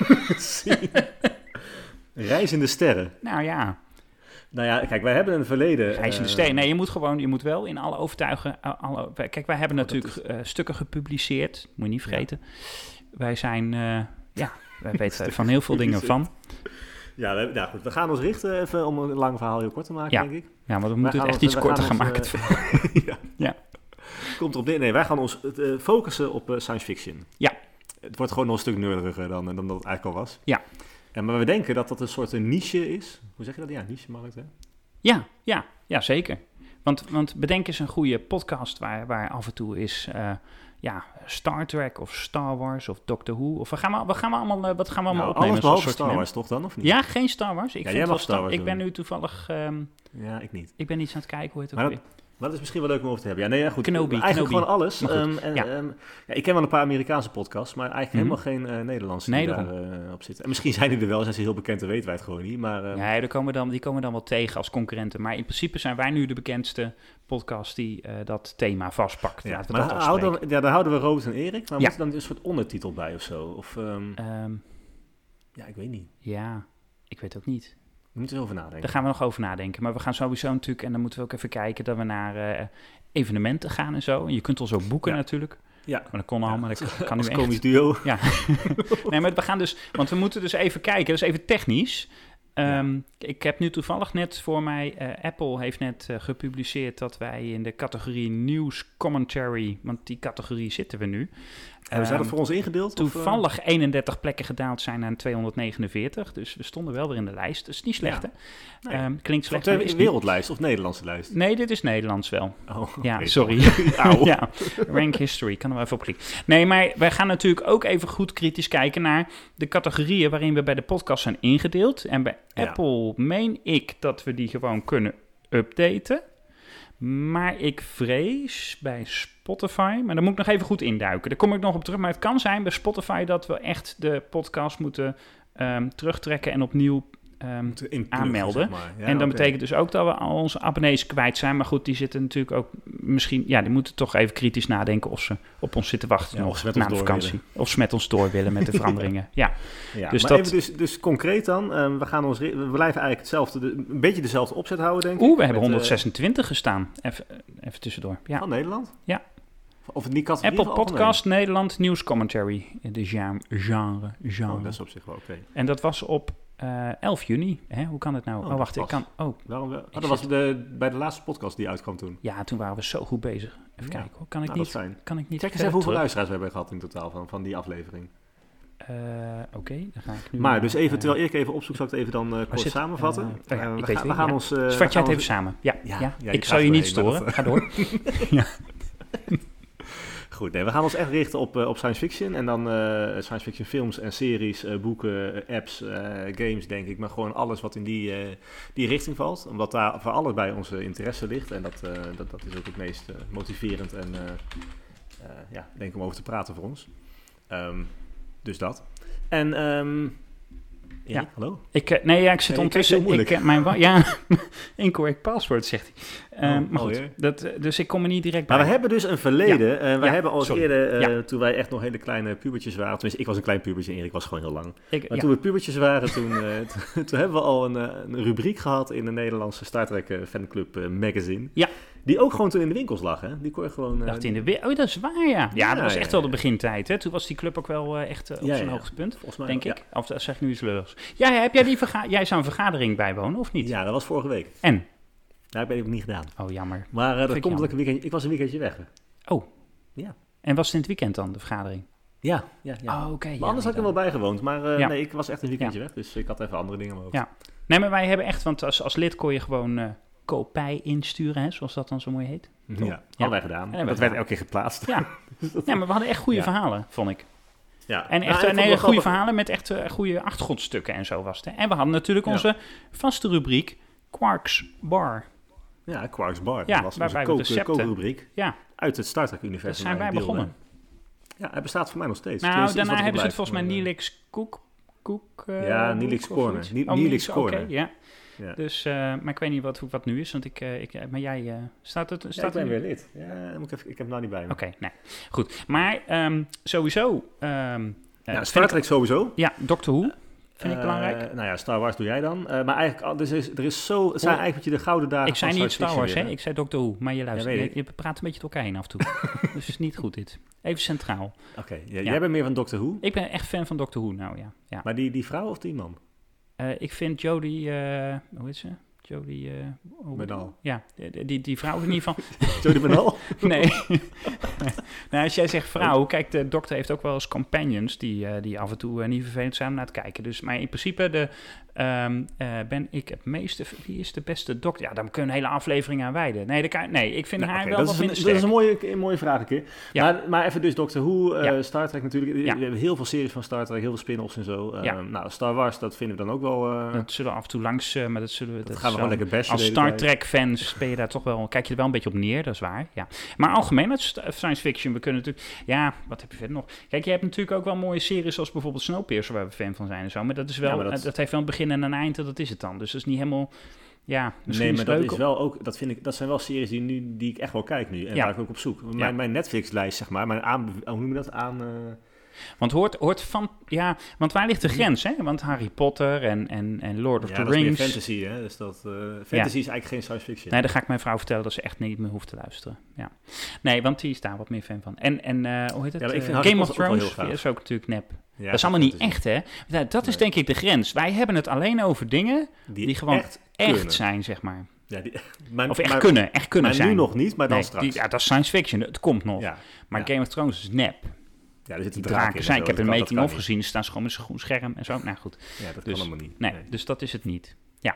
Reizende sterren. Nou ja... Nou ja, kijk, wij hebben een verleden... Reizende uh, steen. Nee, je moet gewoon, je moet wel in alle overtuigen... Alle, kijk, wij hebben oh, natuurlijk is... uh, stukken gepubliceerd. Moet je niet vergeten. Ja. Wij zijn, uh, ja, wij weten van heel veel dingen van. Ja, we, nou goed, we gaan ons richten, even om een lang verhaal heel kort te maken, ja. denk ik. Ja, maar we moeten het echt ons, iets korter gaan, gaan maken. Uh, ja. ja. Komt erop neer. Nee, wij gaan ons uh, focussen op uh, science fiction. Ja. Het wordt gewoon nog een stuk neurderiger dan, dan dat het eigenlijk al was. Ja. Ja, maar we denken dat dat een soort een niche is. Hoe zeg je dat? Ja, niche-markt, hè? Ja, ja, ja, zeker. Want, want bedenk eens een goede podcast waar, waar af en toe is... Uh, ja, Star Trek of Star Wars of Doctor Who. Of we gaan we, we gaan we allemaal, wat gaan we allemaal nou, opnemen? Alles behalve Star Wars toch dan, of niet? Ja, geen Star Wars. Ik, ja, vind jij mag Star Wars Ik ben doen. nu toevallig... Um, ja, ik niet. Ik ben iets aan het kijken hoe het ook maar weer... Maar dat is misschien wel leuk om over te hebben. Ja, nee, ja, goed. Kenobi, eigenlijk Kenobi. gewoon alles. Um, en, ja. Um, ja, ik ken wel een paar Amerikaanse podcasts, maar eigenlijk mm-hmm. helemaal geen uh, Nederlandse die nee, daar uh, op zitten. En misschien zijn die er wel, zijn ze heel bekend en weten wij het gewoon niet. Maar, uh, ja, die komen, dan, die komen dan wel tegen als concurrenten. Maar in principe zijn wij nu de bekendste podcast die uh, dat thema vastpakt. Ja, we maar dat houden, ja, daar houden we Robert en Erik. Maar ja. moet er dan een soort ondertitel bij of zo? Of, um, um, ja, ik weet niet. Ja, ik weet ook niet. We moeten erover nadenken. Daar gaan we nog over nadenken. Maar we gaan sowieso natuurlijk, en dan moeten we ook even kijken dat we naar uh, evenementen gaan en zo. En je kunt ons ook boeken ja. natuurlijk. Ja. Maar dat kon al, ja. maar dat kan nu echt. Komisch duo. Ja. Nee, maar we gaan dus, want we moeten dus even kijken, dus even technisch. Um, ja. Ik heb nu toevallig net voor mij, uh, Apple heeft net uh, gepubliceerd dat wij in de categorie News Commentary, want die categorie zitten we nu. Hebben zij dat voor ons ingedeeld? Toevallig of, uh? eenendertig plekken gedaald zijn naar tweehonderdnegenenveertig. Dus we stonden wel weer in de lijst. Dat is niet slecht, ja. hè? Nee. Um, klinkt slecht. Is wereldlijst of Nederlandse lijst? Nee, dit is Nederlands wel. Oh, okay. Ja, sorry. ja, rank history. Kan er wel even op klikken. Nee, maar wij gaan natuurlijk ook even goed kritisch kijken naar de categorieën waarin we bij de podcast zijn ingedeeld. En bij ja. Apple meen ik dat we die gewoon kunnen updaten. Maar ik vrees bij Spotify, maar daar moet ik nog even goed induiken. Daar kom ik nog op terug. Maar het kan zijn bij Spotify dat we echt de podcast moeten um, terugtrekken en opnieuw um, aanmelden. Zeg maar. Ja, en dat okay. betekent dus ook dat we al onze abonnees kwijt zijn. Maar goed, die zitten natuurlijk ook misschien... Ja, die moeten toch even kritisch nadenken of ze op ons zitten wachten ja, nog na de vakantie. Willen. Of ze met ons door willen met de veranderingen. ja. ja, dus maar dat... even dus, dus concreet dan. Um, we, gaan ons, we blijven eigenlijk hetzelfde, de, een beetje dezelfde opzet houden, denk ik. Oeh, we hebben honderdzesentwintig uh, gestaan. Even, even tussendoor. Ja. Van Nederland? Ja. Of die categorie Apple Podcast Nederland News Commentary. De genre. genre, genre. Oh, dat is op zich wel oké. Okay. En dat was op uh, elf juni. Hè? Hoe kan het nou? Oh, oh wacht, ik kan... Oh, Waarom we, oh dat was de, bij de laatste podcast die uitkwam toen. Ja, toen waren we zo goed bezig. Even ja. kijken hoor. Kan ik nou, niet... Dat is fijn. Kan ik niet Check eens even hoeveel luisteraars we hebben gehad in totaal van, van die aflevering. Uh, Oké, okay, dan ga ik nu... Maar dus even, terwijl ik even opzoek, zal ik het even dan uh, kort zit, samenvatten. Uh, uh, uh, ik we, weet ga, we gaan ja. ons... Uh, Vat jij het ons... even samen. Ja, ja, ja. ja ik zal je niet storen. Dat... Ga door. ja. Goed, nee, we gaan ons echt richten op, uh, op science fiction. En dan uh, science fiction films en series, uh, boeken, uh, apps, uh, games, denk ik. Maar gewoon alles wat in die, uh, die richting valt. Omdat daar voor allebei onze interesse ligt. En dat, uh, dat, dat is ook het meest uh, motiverend en uh, uh, ja, denk ik om over te praten voor ons. Um, dus dat. En um, Erik, Ja. hallo? Ik, uh, nee, ja, ik zit Nee, je kijkt ondertussen... heel moeilijk. Ik, uh, mijn wa- ja, incorrect paswoord, zegt hij. Uh, Oh, maar goed, alweer. dat, uh, dus ik kom er niet direct Maar bij. we hebben dus een verleden. Ja. Uh, wij Ja, hebben al eens sorry. eerder, uh, Ja. toen wij echt nog hele kleine pubertjes waren... Tenminste, ik was een klein pubertje en Erik was gewoon heel lang. Ik, Maar ja. toen we pubertjes waren, toen, uh, toen, toen hebben we al een, uh, een rubriek gehad... in de Nederlandse Star Trek uh, fanclub uh, magazine. Ja. Die ook gewoon toen in de winkels lag, hè? Die kon je gewoon... Uh, dacht in de we- oh, dat is waar, ja. Ja, Ja, dat was ja, echt ja. wel de begintijd, hè. Toen was die club ook wel uh, echt uh, op Ja, zijn ja. hoogtepunt, Volgens mij denk wel, ik. Of dat zeg ik nu iets lulligs. Ja, heb jij die verga- jij zou een vergadering bijwonen, of niet? Ja, dat was vorige week. En? Nou, ik ben ik niet gedaan. Oh, jammer. Maar uh, dat Vind ik komt omdat ik jammer. een weekendje... Ik was een weekendje weg. hè. Oh. Ja. En was het in het weekend dan, de vergadering? Ja, ja, ja. Oh, oké. Maar ja, anders had ik er nee, wel bij gewoond. Maar uh, Ja. nee, ik was echt een weekendje weg. Dus ik had even andere dingen omhoog. Ja. Nee, maar wij hebben echt, want als, als lid kon je gewoon uh, kopij insturen, hè, zoals dat dan zo mooi heet. Ja, Toch? hadden wij gedaan. wij dat gedaan. werd elke keer geplaatst. Ja. Ja, maar we hadden echt goede Ja. verhalen, vond ik. Ja. En Nou, echt ik uh, vond nee, het wel goede grappig. verhalen met echt uh, goede achtergrondstukken en zo was het. Hè. En we hadden natuurlijk Ja. onze vaste rubriek Quarks Bar. Ja, Quarks Bar. Ja, dat was waarbij onze we kook- recepten- kookrubriek Ja, uit het Star Trek daar universum. zijn wij waar ik deel, begonnen. hè. Ja, hij bestaat voor mij nog steeds. Nou, Tenminste, is daarna wat hebben ze er het volgens mij blijft, Neelix Cook... Cook uh, Ja, boek Neelix of Corner. zoiets. Nie- Oh, Neelix oké, Corner. ja. maar, ja. Dus, uh, maar ik weet niet wat, wat nu is, want ik... Uh, ik maar jij... Uh, staat het... Ja, Staat ik ben er- weer lid. Ja, dan moet ik, even, ik heb hem nou niet bij me. Oké, nee. Goed. Maar um, sowieso... Um, uh, Ja, Star Trek sowieso. Ja, Doctor Who vind ik Uh, belangrijk. Nou ja, Star Wars doe jij dan. Uh, maar eigenlijk, al- er is, er is zo, het zijn Oh. eigenlijk de gouden dagen Ik zei van niet science Star Wars, fiction hè? weer, Ik zei Doctor Who, maar je luistert. Ja, je, weet je praat een beetje door elkaar heen af en toe. Dus het is niet goed dit. Even centraal. Oké, ja, Ja. jij bent meer van Doctor Who. Ik ben echt fan van Doctor Who, nou ja. ja. Maar die, die vrouw of die man? Uh, ik vind Jodie... Uh, hoe heet ze? Jodie... Uh, oh, Benal. Ja, die, die, die vrouw in ieder geval... Jodie Benal? Nee. Nou, als jij zegt vrouw, kijk, de dokter heeft ook wel eens companions die, uh, die af en toe uh, niet vervelend zijn om naar te kijken. Dus, maar in principe de, um, uh, ben ik het meeste, wie is de beste dokter? Ja, daar kunnen we een hele aflevering aan wijden. Nee, kan, nee ik vind Nou, haar okay, wel dat wat is een, minder dat sterk. is een mooie, een mooie vraag een keer. Ja. Maar, maar even dus Doctor Who, uh, Ja. Star Trek natuurlijk. Ja. We hebben heel veel series van Star Trek, heel veel spin-offs en zo. Uh, Ja. Nou, Star Wars, dat vinden we dan ook wel... Uh, Dat zullen we af en toe langs, uh, maar dat zullen we... dat dat gaan we is gewoon wel- lekker bashen Als de hele Star tijd. Trek-fans ben je daar toch wel, kijk je er wel een beetje op neer, dat is waar. Ja. Maar algemeen met st- science fiction, we kunnen natuurlijk... Ja, wat heb je verder nog? Kijk, je hebt natuurlijk ook wel mooie series zoals bijvoorbeeld Snowpiercer, waar we fan van zijn en zo. Maar dat is wel, Ja, maar dat- dat... dat heeft wel een begin en een eind en dat is het dan. Dus dat is niet helemaal... Ja, misschien Nee, is maar het dat leuk is om- wel ook, dat vind ik, dat zijn wel series die, nu, die ik echt wel kijk nu en Ja. waar ik ook op zoek. Mijn, Ja. mijn Netflix-lijst, zeg maar, mijn aan, hoe noem je dat, aan... Uh, Want hoort, hoort van... Ja, want waar ligt de grens, hè? Want Harry Potter en, en, en Lord of ja, the dat is meer Rings... fantasy, hè. Dus dat, uh, fantasy Ja. is eigenlijk geen science fiction. Nee, dan ga ik mijn vrouw vertellen dat ze echt niet meer hoeft te luisteren. Ja. Nee, want die is daar wat meer fan van. En, en uh, hoe heet het? Ja, maar ik vind Uh, Harry Game of Potter ook wel Thrones heel gaaf. is ook natuurlijk nep. Ja, dat is allemaal niet fantasy. echt, hè? Ja, dat is Nee. denk ik de grens. Wij hebben het alleen over dingen Die, die gewoon echt, echt kunnen. zijn, zeg maar. Ja, die, mijn, Of echt maar, kunnen, echt kunnen maar zijn. nu nog niet, maar dan Nee, straks. die- ja, dat is science fiction, het komt nog. Ja. Maar Ja. Game of Thrones is nep. Ja, er zitten Die draken draken in zijn. en Ik zo, heb een dat kan- dat making-of kan niet. gezien, er staan ze gewoon met zo'n groen scherm en zo. Nou goed, Ja, dat Dus, kan allemaal niet. nee, dus dat is het niet. Ja,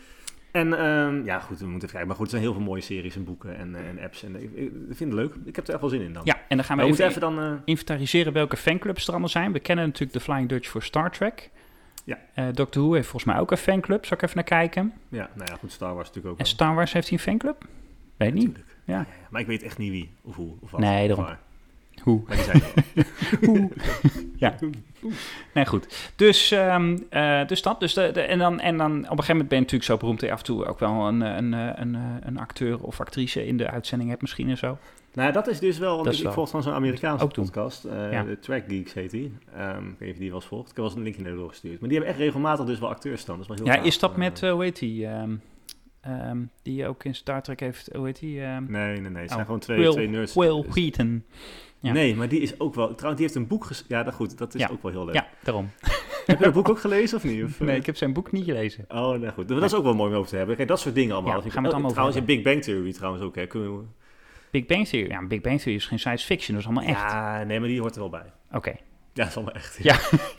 En um, ja, goed, we moeten even kijken. Maar goed, er zijn heel veel mooie series en boeken en, uh, en apps. En ik, ik vind het leuk. Ik heb er echt wel zin in dan. ja en dan gaan we Maar we even, moeten even dan... Uh, inventariseren welke fanclubs er allemaal zijn. We kennen natuurlijk de Flying Dutch voor Star Trek. Ja. Uh, Doctor Who heeft volgens mij ook een fanclub. Zal ik even naar kijken? ja, nou ja, goed, Star Wars natuurlijk ook En wel. Star Wars heeft hij een fanclub? Weet niet. Natuurlijk. Ja. Ja, ja, maar ik weet echt niet wie of hoe of wat. Nee, daarom. Maar, Hoe? maar die zijn er wel. Hoe? Ja. Nee, goed. Dus, um, uh, dus dat. Dus de, de, en, dan, en dan op een gegeven moment ben je natuurlijk zo beroemd dat je af en toe ook wel een, een, een, een, een acteur of actrice in de uitzending hebt misschien en zo. Nou, dat is dus wel... Want Dat ik, is ik wel. volg van zo'n Amerikaanse Ook doen. podcast. Uh, Ja. De Track Geeks heet die. Um, ik weet niet of je die wel eens volgt. Ik heb wel eens een linkje naar doorgestuurd. Maar die hebben echt regelmatig dus wel acteurs dan. Dat is wel heel Ja, gaaf. is dat Uh, met, uh, hoe heet die, um, um, die ook in Star Trek heeft, hoe heet die? Um, Nee, nee, nee. Het zijn oh, gewoon twee, Will, twee nerds. Will Dus- Wheaton. Ja. Nee, maar die is ook wel... Trouwens, die heeft een boek geschreven. Ja, dat goed. Dat is Ja. ook wel heel leuk. Ja, daarom. Heb je dat boek ook gelezen of niet? Of, uh, Nee, ik heb zijn boek niet gelezen. Oh, nou goed. Dat is ook wel mooi om over te hebben. Kijk, dat soort dingen allemaal. Ja, Dat gaan vind we ik- het allemaal oh, over trouwens, in Big Bang Theory trouwens ook. Hè. Kunnen we... Big Bang Theory. Ja, Big Bang Theory is geen science fiction, dat is allemaal echt. Ja, nee, maar die hoort er wel bij. Oké. Ja, dat is allemaal echt. Ja.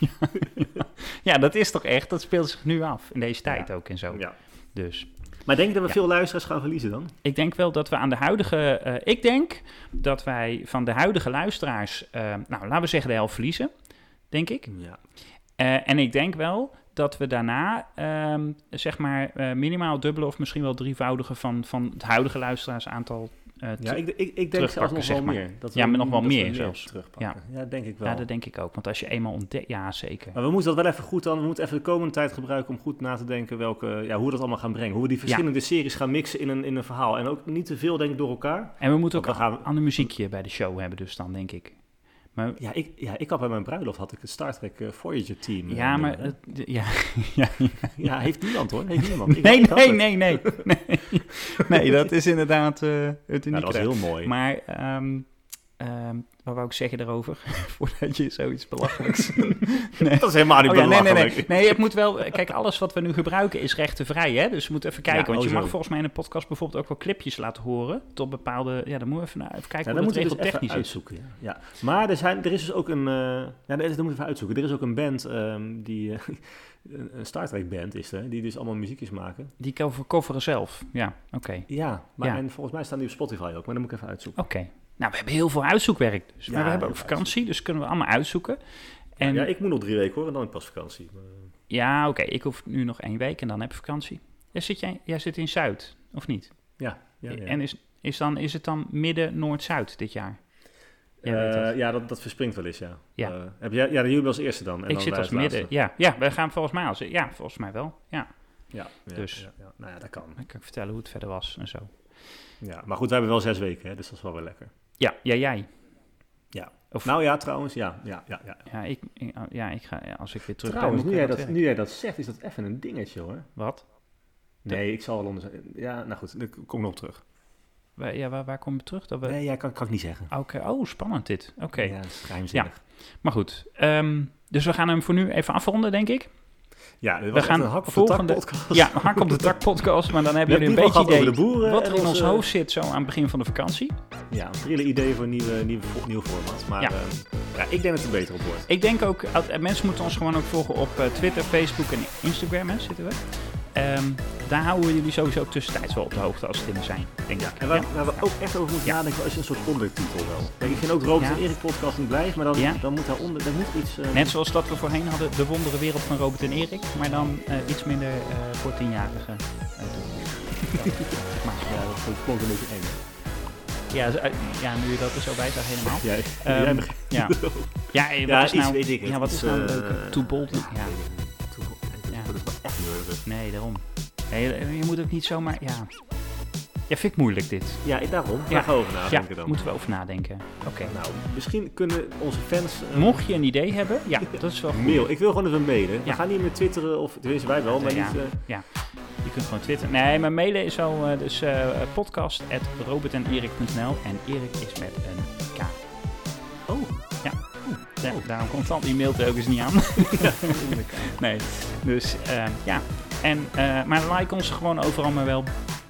Ja, dat is toch echt. Dat speelt zich nu af. In deze tijd Ja. ook en zo. Ja. Dus Maar denk je dat we Ja. veel luisteraars gaan verliezen dan? ik denk wel dat we aan de huidige... Uh, ik denk dat wij van de huidige luisteraars... Uh, nou, laten we zeggen de helft verliezen. Denk ik. Ja. Uh, en ik denk wel dat we daarna... Um, zeg maar uh, minimaal dubbele of misschien wel drievoudige... van, van het huidige luisteraarsaantal uh, ja, ik, ik, ik denk zelfs nog wel meer. Dat ja, maar nog wel dat meer meer zelfs. Terugpakken. Ja. ja, denk ik wel. Ja, dat denk ik ook. Want als je eenmaal ontdekt... Ja, zeker. Maar we moeten dat wel even goed dan... We moeten even de komende tijd gebruiken om goed na te denken welke, ja, hoe we dat allemaal gaan brengen. Hoe we die verschillende ja. series gaan mixen in een, in een verhaal. En ook niet te veel, denk ik, door elkaar. En we moeten ook een gaan... ander muziekje bij de show hebben dus dan, denk ik. Maar, ja, ik, ja, ik had bij mijn bruiloft had ik het Star Trek uh, Voyager team. Ja, uh, maar... Het, ja, ja, ja. ja, heeft niemand hoor. Heeft niemand. Ik nee, nee, nee, nee, nee. Nee, dat is inderdaad uh, het unieke. Ja, dat was heel mooi. Maar, um, um, wat wou ik zeggen daarover? Voordat je zoiets belachelijks... nee. Dat is helemaal niet oh, ja, belachelijk. Nee, nee, nee. Nee, het moet wel... Kijk, alles wat we nu gebruiken is rechtenvrij, hè? Dus we moeten even kijken. Ja, want je mag zo. volgens mij in de podcast bijvoorbeeld ook wel clipjes laten horen. Tot bepaalde... Ja, dan moeten we even, even kijken ja, hoe dat regeltechnisch dus is. Ja. ja. Maar er, zijn, er is dus ook een... Uh, ja, dat moeten we even uitzoeken. Er is ook een band um, die... Uh, een Star Trek band is er, die dus allemaal muziekjes maken. Die coveren zelf, ja, oké. Okay. Ja, maar ja. En volgens mij staan die op Spotify ook, maar dan moet ik even uitzoeken. Oké. Okay. Nou, we hebben heel veel uitzoekwerk dus. Ja, maar we hebben ook vakantie, uitzoeken. Dus kunnen we allemaal uitzoeken. En... Ja, ik moet nog drie weken hoor, en dan heb ik pas vakantie. Maar... Ja, oké. Okay. Ik hoef nu nog één week en dan heb ik vakantie. Ja, zit jij, jij zit in Zuid, of niet? Ja. ja, ja. En is, is, dan, is het dan midden, noord, zuid dit jaar? Uh, dat. Ja, dat, dat verspringt wel eens, ja. Ja, uh, heb jij, ja, jullie als eerste dan. En ik dan zit als midden, ja. Ja, we gaan volgens mij als... Ja, volgens mij wel, ja. Ja, ja dus, ja, ja. Nou ja, dat kan. Dan kan ik vertellen hoe het verder was en zo. Ja, maar goed, we hebben wel zes weken, hè, dus dat is wel weer lekker. Ja, ja, jij. Ja. Of, nou ja, trouwens, ja. Ja, ja, ja. ja, ik, ik, ja ik ga, ja, als ik weer terug trouwens, ben... Trouwens, nu, nu jij dat zegt, is dat even een dingetje, hoor. Wat? Nee, ik zal wel onder... Ja, nou goed, ik kom nog op terug. Ja, waar, waar kom je terug? Dat we... Nee, ja, kan, kan ik niet zeggen. Oké, okay. Oh, spannend dit. Oké. Okay. Ja, dat is geheimzinnig. Ja. Maar goed, um, dus we gaan hem voor nu even afronden, denk ik. Ja, dit was we gaan een hak op volgende... de tak podcast. Ja, een hak op de tak podcast, maar dan hebben jullie een beetje idee de boeren wat er in ons hoofd zit zo aan het begin van de vakantie. Ja, een prille idee voor een nieuwe, nieuwe, nieuw format, maar ja. Uh, ja, ik denk dat het er beter op wordt. Ik denk ook, uh, mensen moeten ons gewoon ook volgen op uh, Twitter, Facebook en Instagram, hè, zitten we. Um, daar houden we jullie sowieso tussentijds wel op de hoogte als er dingen zijn, denk ja, ik. En waar, ja. waar we ook echt over moeten ja. nadenken, is een soort ondertitel wel. Kijk, ik vind ook Robert ja. en Erik podcast niet blijven, maar dan, ja. dan moet daaronder, daar moet iets... Uh... Net zoals dat we voorheen hadden, de wondere wereld van Robert en Erik, maar dan uh, iets minder uh, voor tienjarigen. Uh, ja. Maar ja, dat klonk een beetje eng. Ja, ja, nu je dat er zo bij zegt, helemaal. Jij, um, jij begint. Ja, ja, wat ja is nou, weet ik het. Ja, wat is nou leuk? Uh, Too bold. Ja. Ja. Dat is wel echt nervig. Nee, daarom. Nee, je moet ook niet zomaar, ja. Ja, vind ik moeilijk dit. Ja, daarom. Daar ja. gaan we over nadenken ja, dan. moeten we over nadenken. Oké. Okay. Nou, misschien kunnen onze fans... Uh... Mocht je een idee hebben, ja, dat is wel goed. Mail. Ik wil gewoon even mailen. Ja. We gaan niet meer twitteren, of tenminste wij wel, maar ja, niet... Uh... Ja, je kunt gewoon twitteren. Nee, maar mailen is al uh, dus uh, podcast at robertenerik punt n l en Erik is met een K. Oh. Ja. Ja, daarom komt dan die mail telkens niet aan. Ja, nee, dus uh, ja. En, uh, maar like ons gewoon overal maar wel.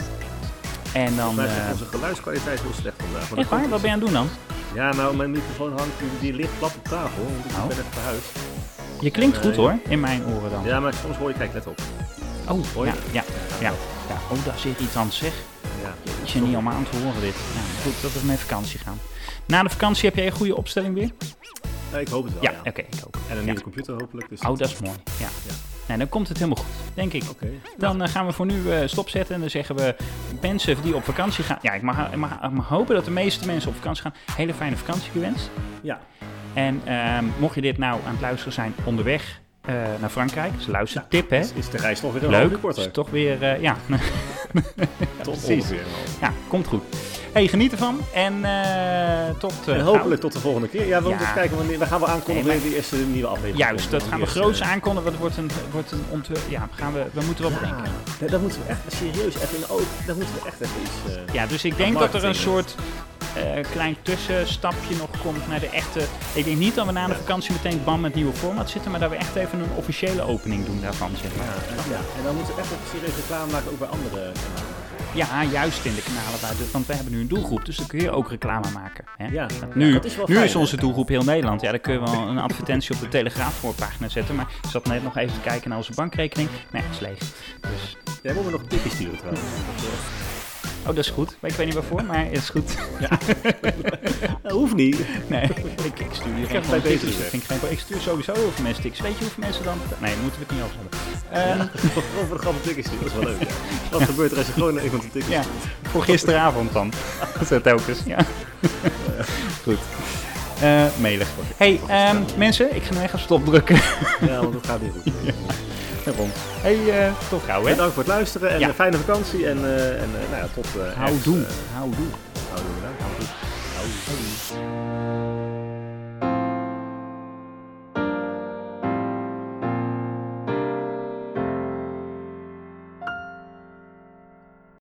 En dan... Maar uh, onze geluidskwaliteit heel slecht vandaag. Echt waar? Wat ben je aan het doen dan? Ja, nou, mijn microfoon hangt, die, die ligt plat op tafel. Want ik oh. ben even verhuisd. Je klinkt en, goed uh, hoor, in mijn oren dan. Ja, maar soms hoor je, kijk, let op. Oh, hoor je? Ja, ja, ja, ja. Oh, daar zit iets aan zeg. Ja. Is je niet allemaal aan te horen dit. Nou, goed, dat we met vakantie gaan. Na de vakantie heb jij een goede opstelling weer? Ja, ik hoop het wel, ja. ja. Oké, okay, ik ook. En een ja. nieuwe computer hopelijk. Dus oh, dat is mooi. Ja. ja. Nee, dan komt het helemaal goed, denk ik. Okay. Dan uh, gaan we voor nu uh, stopzetten en dan zeggen we mensen die op vakantie gaan... Ja, ik mag, ik, mag, ik mag hopen dat de meeste mensen op vakantie gaan. Hele fijne vakantie gewenst. Ja. En uh, mocht je dit nou aan het luisteren zijn onderweg uh, naar Frankrijk, dus luistertip, hè. Is, is de reis toch weer een leuk, half korter. Is toch weer, uh, ja. ja. Tot ongeveer. Ja, komt goed. Hey, geniet ervan en uh, tot uh, en hopelijk gauw. tot de volgende keer. Ja, we moeten ja. even kijken wanneer. We gaan wel aankondigen nee, maar... de eerste nieuwe aflevering. Juist, dat gaan we groots uh... aankondigen. Dat wordt een, wordt een ontwik... Ja, gaan we, we moeten wel ja. bedenken. Ja, dat moeten we echt serieus even in de oog. Dat moeten we echt even iets. Uh, ja, dus ik denk dat er een soort uh, klein tussenstapje nog komt naar de echte. Ik denk niet dat we na de ja. vakantie meteen bam met nieuwe format zitten, maar dat we echt even een officiële opening doen daarvan, zeg maar. Ja, ja. En dan moeten we echt even serieus reclame maken ook bij andere kanalen. Ja, juist in de kanalen, waar de, want we hebben nu een doelgroep, dus dan kun je ook reclame maken. Hè? Ja, nu, ja, dat is wel nu fijn, is onze doelgroep heel Nederland. Ja, dan kun je wel een advertentie op de Telegraaf voorpagina zetten, maar ik zat net nog even te kijken naar onze bankrekening. Nee, het is leeg. Dus... Jij moet me nog een tipje sturen trouwens. Oh, dat is goed. Ik weet niet waarvoor, maar het is goed. Ja. Dat hoeft niet. Nee, ik, ik stuur je ik, bij deze ik, vind geen, ik stuur sowieso heel veel mensen tics. Weet je hoeveel mensen dan... Nee, daar moeten we het niet over hebben. Um, Gewoon voor de grappen tickets sturen, dat is wel leuk. Ja. Wat gebeurt er als je gewoon iemand een ticket Ja, voor gisteravond dan. Zo telkens, ja. Goed. Uh, melig. Hey, um, mensen, ik ga nu even stop drukken. Ja, want dat gaat niet goed. Ja. Daarom. Hey, uh, tot gauw, hè? Bedankt voor het luisteren en ja. een fijne vakantie. En, uh, en uh, nou ja, tot... Uh, Houdoe. Uh, Houdoe. Houdoe, bedankt. Houdoe. Houdoe.